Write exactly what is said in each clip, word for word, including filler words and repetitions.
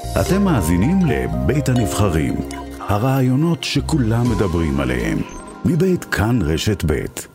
אתם מאזינים לבית הנבחרים, הרעיונות שכולם מדברים עליהם, מבית כאן רשת בית.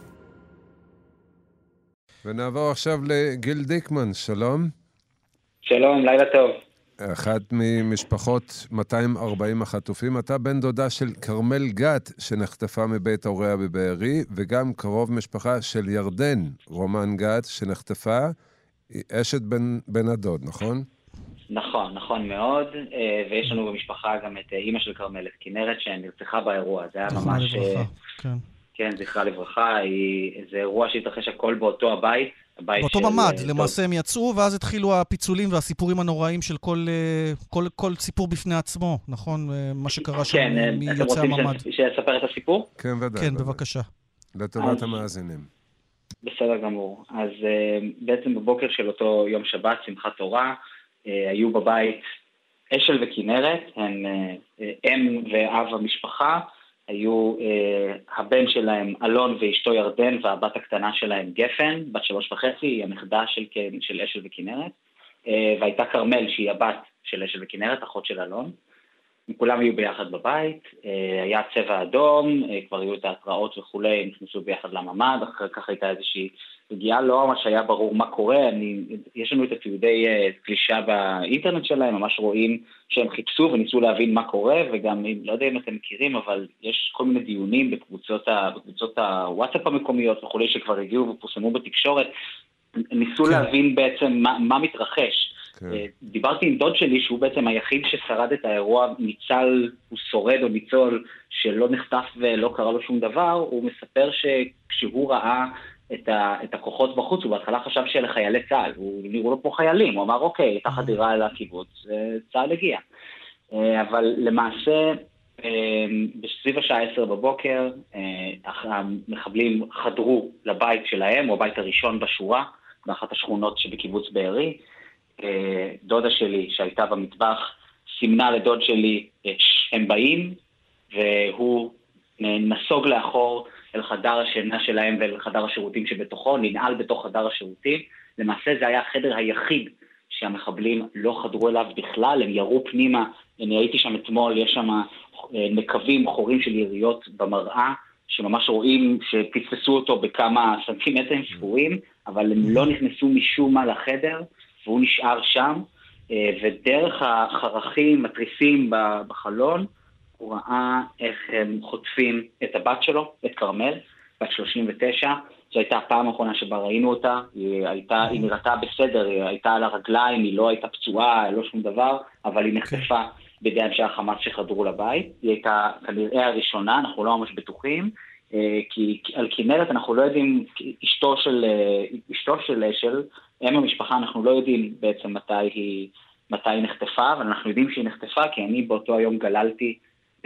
ונעבור עכשיו לגיל דיקמן, שלום. שלום, לילה טוב. אחת ממשפחות מאתיים וארבעים החטופים, אתה בן דודה של כרמל גת שנחטפה מבית הוריה בבארי, וגם קרוב משפחה של ירדן רומן גת שנחטפה, היא אשת בן, בן הדוד, נכון? נכון, נכון מאוד, ויש לנו במשפחה גם את אימא של כרמל, את כנרת, שנרצחה באירוע. זה היה ממש... לברכה, כן. כן, זכרה לברכה, היא... זה אירוע שהתרחש הכל באותו הבית. באותו ממד, למעשה הם יצאו, ואז התחילו הפיצולים והסיפורים הנוראים של כל, כל, כל סיפור בפני עצמו, נכון? מה שקרה שם מיוצא הממד. כן, אתם רוצים שיספר את הסיפור? כן, ודאי. כן, בבקשה. לטובת המאזינים. בסדר גמור. אז בעצם בבוקר של אותו יום שבת, שמחת תורה, היו בבית אשל וכנרת, הם אם ואב המשפחה, היו uh, הבן שלהם אלון ואשתו ירדן והבת הקטנה שלהם גפן, בת שלוש וחצי, היא הנכדה של, של אשל וכנרת, uh, והייתה כרמל שהיא הבת של אשל וכנרת, אחות של אלון. כולם היו ביחד בבית, uh, היה צבע אדום, uh, כבר היו את ההתראות וכולי, נכנסו ביחד לממד, אחר כך הייתה איזושהי פגיעה, לא ממש היה ברור מה קורה, אני, יש לנו את התיעודי uh, קלישה באינטרנט שלהם, ממש רואים שהם חיפשו וניסו להבין מה קורה, וגם, לא יודע אם אתם מכירים, אבל יש כל מיני דיונים בקבוצות, ה, בקבוצות הוואטסאפ המקומיות וכולי, שכבר הגיעו ופורסמו בתקשורת, ניסו כן. להבין בעצם מה, מה מתרחש. כן. דיברתי עם דוד שלי, שהוא בעצם היחיד ששרד את האירוע, ניצל, הוא שורד או ניצול, שלא נחטף ולא קרה לו שום דבר, הוא מספר שכשהוא ראה את, ה, את הכוחות בחוץ, הוא בהתחלה חשב שאלה חיילי צה"ל, הוא נראו לו פה חיילים, הוא אמר אוקיי, הייתה חדירה אל הקיבוץ, צה"ל הגיע. אבל למעשה, בסביב השעה עשר בבוקר, המחבלים חדרו לבית שלהם, או הבית הראשון בשורה, באחת השכונות שבקיבוץ בארי. דודה שלי שהייתה במטבח, סימנה לדוד שלי שהם באים, והוא נסוג לאחור אל חדר השינה שלהם ואל חדר השירותים שבתוכו, ננעל בתוך חדר השירותים. למעשה זה היה החדר היחיד שהמחבלים לא חדרו אליו בכלל, הם ירו פנימה, אני הייתי שם אתמול, יש שם נקבים, חורים של יריות במראה, שממש רואים שפספסו אותו בכמה סנטימטרים ספורים, אבל הם לא נכנסו משום מה לחדר, והוא נשאר שם, ודרך החרכים, מטריסים בחלון, הוא ראה איך הם חוטפים את הבת שלו, את כרמל, בת שלושים ותשע, זו הייתה הפעם האחרונה שבה ראינו אותה, היא הייתה, היא נראתה בסדר, היא הייתה על הרגליים, היא לא הייתה פצועה, לא שום דבר, אבל היא נחטפה בידי אנשי החמאס שחדרו לבית, היא הייתה כנראה הראשונה, אנחנו לא ממש בטוחים, כי על כנרת אנחנו לא יודעים, אשתו של, אשתו של אשל, אם המשפחה אנחנו לא יודעים בעצם מתי היא, מתי היא נחטפה, אבל אנחנו יודעים שהיא נחטפה, כי אני באותו היום גללתי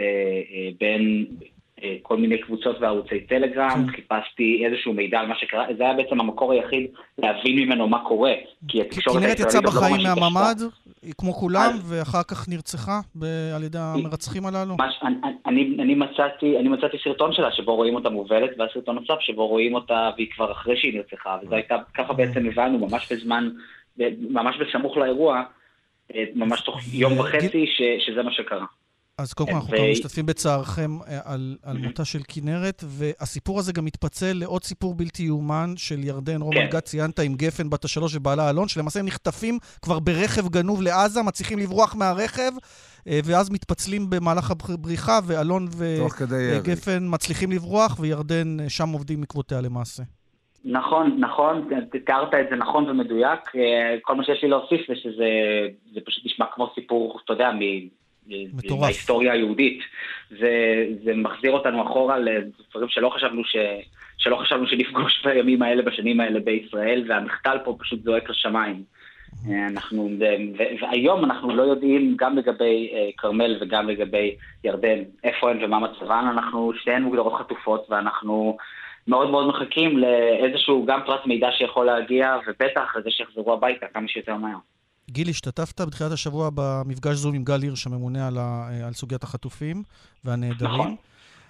בין כל מיני קבוצות וערוצי טלגרם, חיפשתי איזשהו מידע על מה שקרה, זה היה בעצם המקור היחיד להבין ממנו מה קורה. כנרת יצאה בחיים מהממד, כמו כולם, ואחר כך נרצחה על ידי המרצחים הללו? אני מצאתי סרטון שלה שבו רואים אותה מובלת, והסרטון נוסף שבו רואים אותה והיא כבר אחרי שהיא נרצחה, וזה הייתה, ככה בעצם הבנו, ממש בזמן, ממש בסמוך לאירוע, ממש תוך יום וחצי שזה מה שקרה. אז קודם כל אנחנו כבר משתתפים בצערכם על, על מותה של כנרת, והסיפור הזה גם מתפצל לעוד סיפור בלתי יאומן של ירדן רומן גת, ציינת עם גפן בת השלוש ובעלה אלון, שלמעשה הם נחטפים כבר ברכב גנוב לעזה, מצליחים לברוח מהרכב, ואז מתפצלים במהלך הבריחה, ואלון וגפן מצליחים לברוח, וירדן שם עובדים מקבותיה למעשה. נכון, נכון, תיארת את זה נכון ומדויק, כל מה שיש לי להוסיף זה שזה זה פשוט נשמע כמו סיפור, אתה יודע, מ... בהיסטוריה היהודית. זה, זה מחזיר אותנו אחורה לדברים שלא חשבנו ש, שלא חשבנו שנפגוש בימים האלה, בשנים האלה בישראל, והמחתל פה פשוט זועק לשמיים. אנחנו, והיום אנחנו לא יודעים גם לגבי כרמל וגם לגבי ירדן, איפה הן ומה מצבן, אנחנו שתיהן מוגדרות חטופות, ואנחנו מאוד מאוד מחכים לאיזשהו גם פרט מידע שיכול להגיע, ובטח לזה שיחזרו הביתה כמה שיותר מהר. גיל, השתתפת בתחילת השבוע במפגש זום עם גל הירש, הממונה על, ה, על סוגיית החטופים והנעדרים. נכון.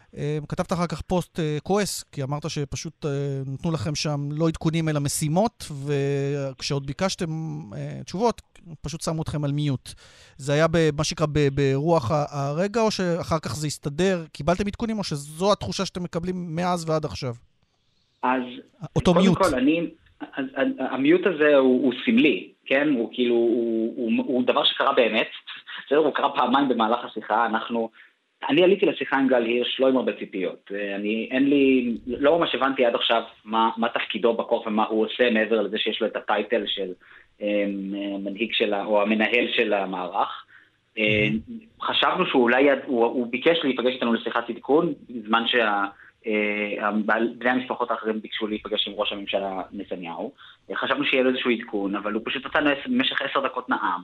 כתבת אחר כך פוסט כועס, כי אמרת שפשוט נתנו לכם שם לא עדכונים אלא משימות, וכשעוד ביקשתם תשובות, פשוט שמו אתכם על מיוט. זה היה מה שנקרא ברוח הרגע, או שאחר כך זה הסתדר? קיבלתם עדכונים, או שזו התחושה שאתם מקבלים מאז ועד עכשיו? אז אותו קודם מיוט. כל, אני, המיוט הזה הוא, הוא סמלי, כן? הוא כאילו, הוא, הוא, הוא דבר שקרה באמת. בסדר, הוא קרה פעמיים במהלך השיחה. אנחנו, אני עליתי לשיחה עם גל הירש, לא עם הרבה ציפיות. אני, אין לי, לא ממש הבנתי עד עכשיו מה, מה תפקידו בקורס ומה הוא עושה, מעבר לזה שיש לו את הטייטל של מנהיג שלה, או המנהל של המערך. חשבנו שהוא אולי, הוא, הוא ביקש להיפגש איתנו לשיחת עדכון, בזמן שה... בני המשפחות האחרים ביקשו להיפגש עם ראש הממשלה נתניהו. חשבנו שיהיה לו איזשהו עדכון, אבל הוא פשוט נתן במשך עשר דקות נעם.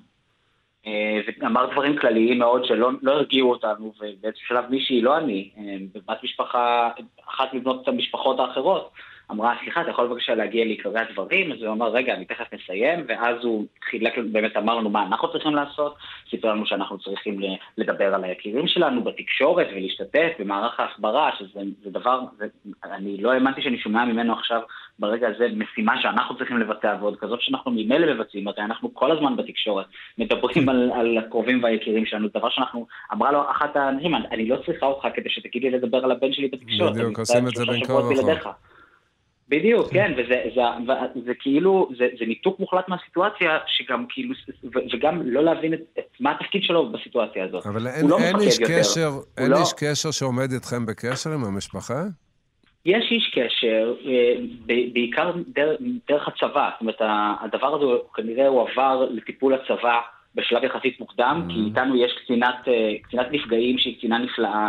ואמר דברים כלליים מאוד שלא לא הרגיעו אותנו, ובאיזשהו שלב מישהי, לא אני, בבת משפחה, אחת מבנות המשפחות האחרות, אמרה, סליחה, אתה יכול בבקשה להגיע לעיקרי הדברים? אז הוא אמר, רגע, אני תכף מסיים, ואז הוא חילק, באמת אמר לנו מה אנחנו צריכים לעשות, סיפר לנו שאנחנו צריכים לדבר על היקירים שלנו בתקשורת ולהשתתף במערך ההסברה, שזה זה דבר, זה, אני לא האמנתי שאני שומע ממנו עכשיו ברגע הזה משימה שאנחנו צריכים לבצע, ועוד כזאת שאנחנו ממילא מבצעים, הרי אנחנו כל הזמן בתקשורת מדברים על, על הקרובים והיקירים שלנו, דבר שאנחנו, אמרה לו אחת האנשים, אני לא צריכה אותך כדי שתגיד לי לדבר על הבן שלי בתקשורת. בדיוק, עושים את זה בין כה וכה. בדיוק, כן, וזה זה, זה, זה כאילו, זה, זה ניתוק מוחלט מהסיטואציה, שגם כאילו, וגם לא להבין את, את מה התפקיד שלו בסיטואציה הזאת. אבל אין, לא אין איש יותר. קשר, אין לא... איש קשר שעומד איתכם בקשר עם המשפחה? יש איש קשר, בעיקר דרך, דרך הצבא, זאת אומרת, הדבר הזה כנראה הוא עבר לטיפול הצבא בשלב יחסית מוקדם, mm. כי איתנו יש קצינת, קצינת נפגעים שהיא קצינה נפלאה,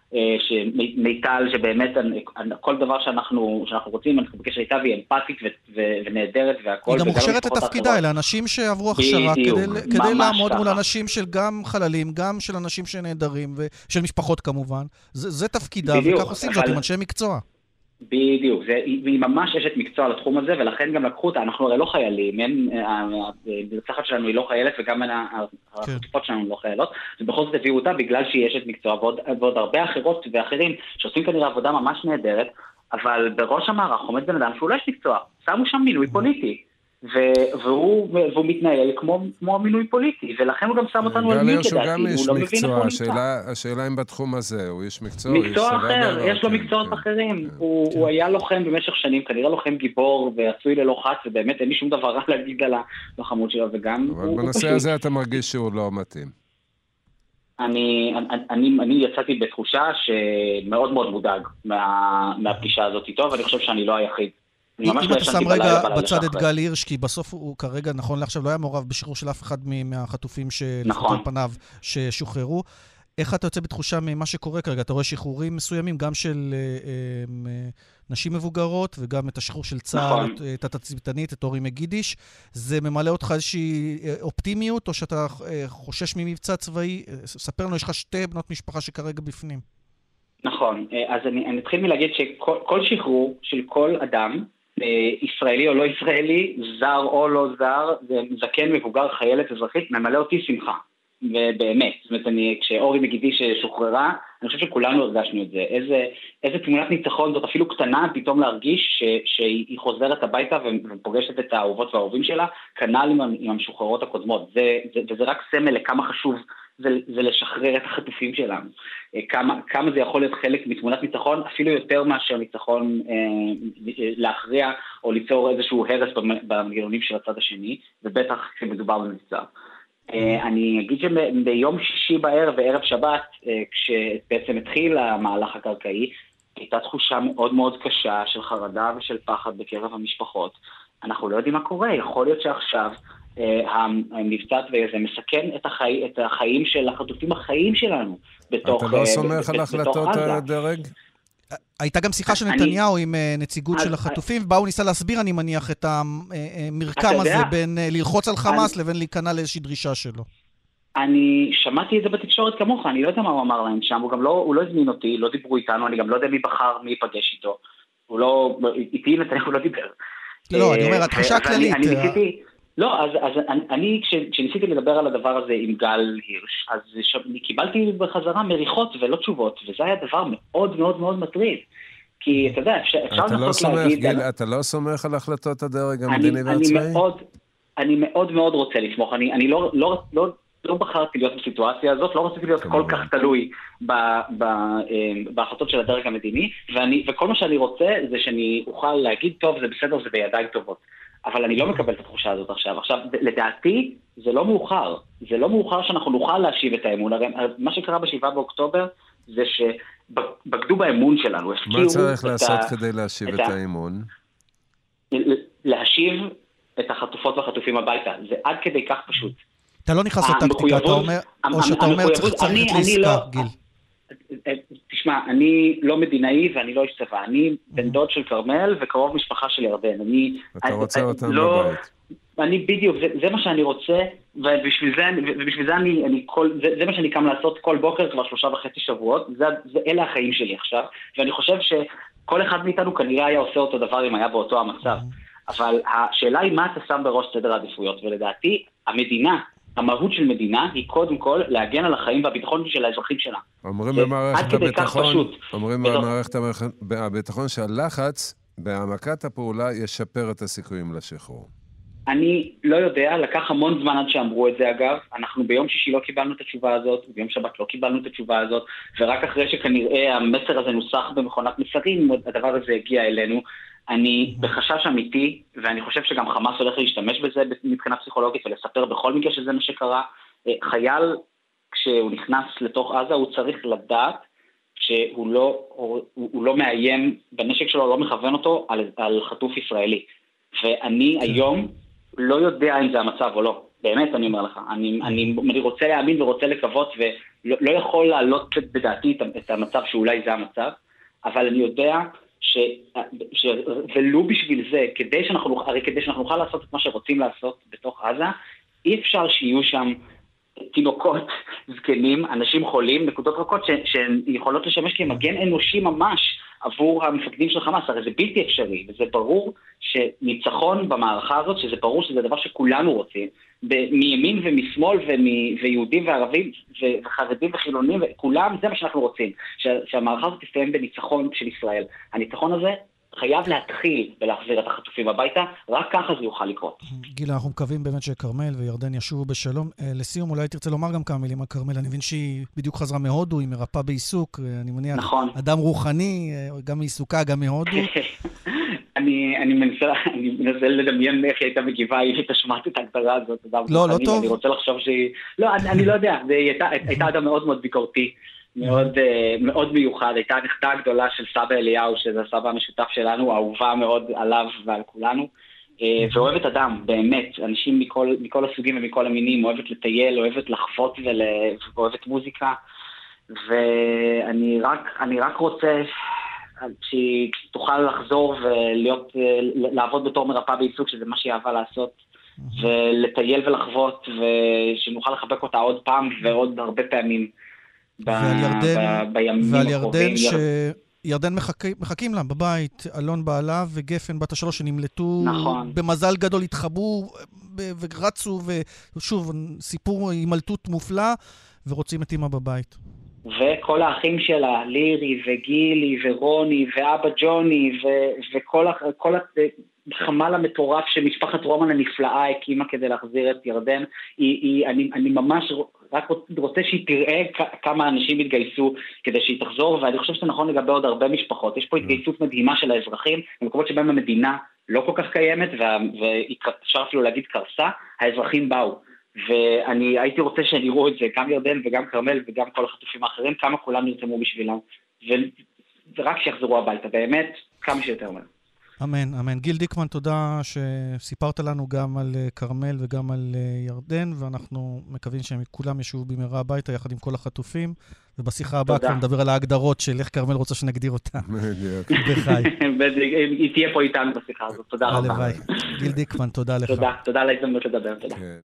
שמיטל, שבאמת כל דבר שאנחנו, שאנחנו רוצים, אנחנו בקשר איתה, והיא אמפתית ונהדרת והכל. היא גם מוכשרת את תפקידה, אלה אנשים שעברו הכשרה כדי לעמוד מול אנשים של גם חללים, גם של אנשים שנהדרים, ושל משפחות כמובן. זה תפקידה, וכך עושים זאת עם אנשי מקצוע. בדיוק, זה, היא ממש אשת מקצוע לתחום הזה, ולכן גם לקחו אותה, אנחנו הרי לא חיילים, הרצחת שלנו היא לא חיילת, וגם החטיפות שלנו לא חיילות, ובכל זאת הביאו אותה בגלל שהיא אשת מקצוע, ועוד, ועוד הרבה אחרות ואחרים שעושים כנראה עבודה ממש נהדרת, אבל בראש המערך עומד בן אדם שהוא לא אשת מקצוע, שמו שם מינוי פוליטי, והוא, והוא מתנהל כמו, כמו מינוי פוליטי, ולכן הוא גם שם אותנו על מי כדעתי, הוא לא מבין איפה הוא נמצא. השאלה אם בתחום הזה, הוא איש מקצוע? מקצוע אחר, יש לו מקצועות אחרים. הוא היה לוחם במשך שנים, כנראה לוחם גיבור, ועשוי ללוחץ, ובאמת אין לי שום דבר רע להגיד על הלוחמות שלו, וגם... אבל בנושא הזה אתה מרגיש שהוא לא מתאים. אני, אני, אני יצאתי בתחושה שמאוד מאוד מודאג מהפגישה הזאת איתו, ואני חושב שאני לא היחיד. אם אתה שם רגע בצד את גל הירש, כי בסוף הוא כרגע, נכון לעכשיו, לא היה מעורב בשחרור של אף אחד מהחטופים שלפחות על פניו ששוחררו. איך אתה יוצא בתחושה ממה שקורה כרגע? אתה רואה שחרורים מסוימים, גם של נשים מבוגרות, וגם את השחרור של צה"ל, את התצפיתנית, את אורי מגידיש. זה ממלא אותך איזושהי אופטימיות, או שאתה חושש ממבצע צבאי? ספר לנו, יש לך שתי בנות משפחה שכרגע בפנים. נכון, אז אני, אני אתחיל מלהגיד שכל שחרור של כל אדם, ישראלי או לא ישראלי, זר או לא זר, זקן, מבוגר, חיילת, אזרחית, ממלא אותי שמחה. ובאמת, זאת אומרת, אני, כשאורי מגידיש שוחררה, אני חושב שכולנו הרגשנו את זה. איזה, איזה תמונת ניצחון זאת, אפילו קטנה, פתאום להרגיש ש, שהיא חוזרת הביתה ופוגשת את האהובות והאהובים שלה, כנ"ל עם, עם המשוחררות הקודמות. זה, זה, וזה רק סמל לכמה חשוב זה, זה לשחרר את החטופים שלנו. כמה, כמה זה יכול להיות חלק מתמונת ניצחון, אפילו יותר מאשר ניצחון אה, להכריע או ליצור איזשהו הרס במנגנונים של הצד השני, ובטח כשמדובר במבצע. אני אגיד שביום שישי בערב וערב שבת, כשבעצם התחיל המהלך הקרקעי, הייתה תחושה מאוד מאוד קשה של חרדה ושל פחד בקרב המשפחות. אנחנו לא יודעים מה קורה, יכול להיות שעכשיו המבצע הזה מסכן את, החי... את החיים של החטופים החיים שלנו בתוך עזה. אתה לא סומך על החלטות הדרג? הייתה גם שיחה של נתניהו עם נציגות של החטופים, ובה הוא ניסה להסביר, אני מניח, את המרקם הזה בין ללחוץ על חמאס לבין להיכנע לאיזושהי דרישה שלו. אני שמעתי את זה בתקשורת כמוך, אני לא יודע מה הוא אמר להם שם, הוא גם לא, הוא לא הזמין אותי, לא דיברו איתנו, אני גם לא יודע מי בחר, מי ייפגש איתו. הוא לא, איתי נתניהו לא דיבר. לא, אני אומר, התחושה הכללית. אני ניסיתי, לא, אז, אז אני, כש, כשניסיתי לדבר על הדבר הזה עם גל הירש, אז ש... קיבלתי בחזרה מריחות ולא תשובות, וזה היה דבר מאוד מאוד מאוד מטריד. כי אתה יודע, אפשר, אפשר אתה לא סומך, להגיד... גיל, אני... אתה לא סומך על החלטות הדרג המדיני והצבאי? אני מאוד, אני מאוד מאוד רוצה לסמוך, אני, אני לא, לא, לא, לא בחרתי להיות בסיטואציה הזאת, לא רציתי להיות כל כך תלוי ב, ב, בהחלטות של הדרג המדיני, ואני, וכל מה שאני רוצה זה שאני אוכל להגיד, טוב, זה בסדר, זה בידיים טובות. אבל אני לא מקבל את התחושה הזאת עכשיו. עכשיו, לדעתי, זה לא מאוחר. זה לא מאוחר שאנחנו נוכל להשיב את האמון. הרי מה שקרה בשבעה באוקטובר, זה שבגדו באמון שלנו. מה צריך לעשות כדי להשיב את האמון? להשיב את החטופות והחטופים הביתה. זה עד כדי כך פשוט. אתה לא נכנס לטקטיקה, אתה אומר, או שאתה אומר צריך ללכת לעסקה, גיל. תשמע, אני לא מדינאי ואני לא איש צבא, אני בן דוד של קרמל וקרוב משפחה של ירדן. אתה רוצה אותם בבית. אני בדיוק, זה מה שאני רוצה, ובשביל זה אני, זה מה שאני קם לעשות כל בוקר כבר שלושה וחצי שבועות, אלה החיים שלי עכשיו, ואני חושב שכל אחד מאיתנו כנראה היה עושה אותו דבר אם היה באותו המצב. אבל השאלה היא מה אתה שם בראש סדר העדיפויות, ולדעתי המדינה, המהות של מדינה היא קודם כל להגן על החיים והביטחון של האזרחים שלה. אומרים במערכת הביטחון, אומרים במערכת הביטחון שהלחץ בהעמקת הפעולה ישפר את הסיכויים לשחרור. אני לא יודע, לקח המון זמן עד שאמרו את זה אגב, אנחנו ביום שישי לא קיבלנו את התשובה הזאת, ביום שבת לא קיבלנו את התשובה הזאת, ורק אחרי שכנראה המסר הזה נוסח במכונת מסרים, הדבר הזה הגיע אלינו. אני בחשש אמיתי, ואני חושב שגם חמאס הולך להשתמש בזה מבחינה פסיכולוגית, ולספר בכל מקרה שזה מה שקרה. חייל, כשהוא נכנס לתוך עזה, הוא צריך לדעת שהוא לא, הוא, הוא לא מאיים בנשק שלו, לא מכוון אותו על, על חטוף ישראלי. ואני היום לא יודע אם זה המצב או לא. באמת, אני אומר לך. אני, אני, אני רוצה להאמין ורוצה לקוות, ולא לא יכול לעלות בדעתי את המצב שאולי זה המצב, אבל אני יודע ש, ש, ולו בשביל זה, כדי שאנחנו, הרי כדי שאנחנו נוכל לעשות את מה שרוצים לעשות בתוך עזה, אי אפשר שיהיו שם תינוקות, זקנים, אנשים חולים, נקודות רכות שהן יכולות לשמש כמגן אנושי ממש עבור המפקדים של חמאס. הרי זה בלתי אפשרי, וזה ברור שניצחון במערכה הזאת, שזה ברור שזה דבר שכולנו רוצים, מימין ומשמאל ויהודים וערבים וחרדים וחילונים, כולם, זה מה שאנחנו רוצים, שהמערכה הזאת תסתיים בניצחון של ישראל. הניצחון הזה חייב להתחיל ולהחזיר את החטופים הביתה, רק ככה זה יוכל לקרות. גילה, אנחנו מקווים באמת שקרמל וירדן ישובו בשלום. לסיום, אולי תרצה לומר גם כמה מילים על קרמל. אני מבין שהיא בדיוק חזרה מהודו, היא מרפאה בעיסוק, אני מניח, נכון. אדם רוחני, גם מעיסוקה, גם מהודו. אני, אני מנסה, אני מנסה לדמיין איך היא הייתה מגיבה, היא תשמעת את ההגדרה הזאת. לא, לא טוב. אני רוצה לחשוב שהיא, לא, אני, אני לא יודע, היא הייתה, הייתה אדם מאוד מאוד ביקורתי. מאוד, מאוד מיוחד, הייתה הנכדה הגדולה של סבא אליהו, שזה הסבא המשותף שלנו, אהובה מאוד עליו ועל כולנו, ואוהבת אדם, באמת, אנשים מכל, מכל הסוגים ומכל המינים, אוהבת לטייל, אוהבת לחוות ואוהבת מוזיקה, ואני רק, אני רק רוצה שהיא תוכל לחזור ולהיות, לעבוד בתור מרפאה בעיסוק, שזה מה שהיא אהבה לעשות, ולטייל ולחוות, ושנוכל לחבק אותה עוד פעם ועוד הרבה פעמים. ועל ירדן, ועל ירדן שירדן מחכים לה בבית, אלון בעלה וגפן בת השלוש שנמלטו, במזל גדול התחברו ורצו, ושוב, סיפור הימלטות מופלא, ורוצים את אמא בבית. וכל האחים שלה, לירי וגילי ורוני ואבא ג'וני, וכל החמל המטורף שמשפחת רומן הנפלאה הקימה כדי להחזיר את ירדן, אני ממש רק רוצה שהיא תראה כמה אנשים התגייסו כדי שהיא תחזור, ואני חושב שזה נכון לגבי עוד הרבה משפחות. יש פה התגייסות מדהימה של האזרחים, במקומות שבהם המדינה לא כל כך קיימת, ואפשר אפילו להגיד קרסה, האזרחים באו. ואני הייתי רוצה שנראו את זה, גם ירדן וגם קרמל וגם כל החטופים האחרים, כמה כולם נרתמו בשבילם, ורק שיחזרו הביתה, באמת, כמה שיותר מהר. אמן, אמן. גיל דיקמן, תודה שסיפרת לנו גם על קרמל וגם על ירדן, ואנחנו מקווים שהם כולם ישובו במהרה הביתה יחד עם כל החטופים, ובשיחה הבאה כבר נדבר על ההגדרות של איך קרמל רוצה שנגדיר אותה. בחי. היא תהיה פה איתנו בשיחה הזאת, תודה רבה. גיל דיקמן, תודה לך. תודה, תודה על ההזדמנות לדבר, תודה.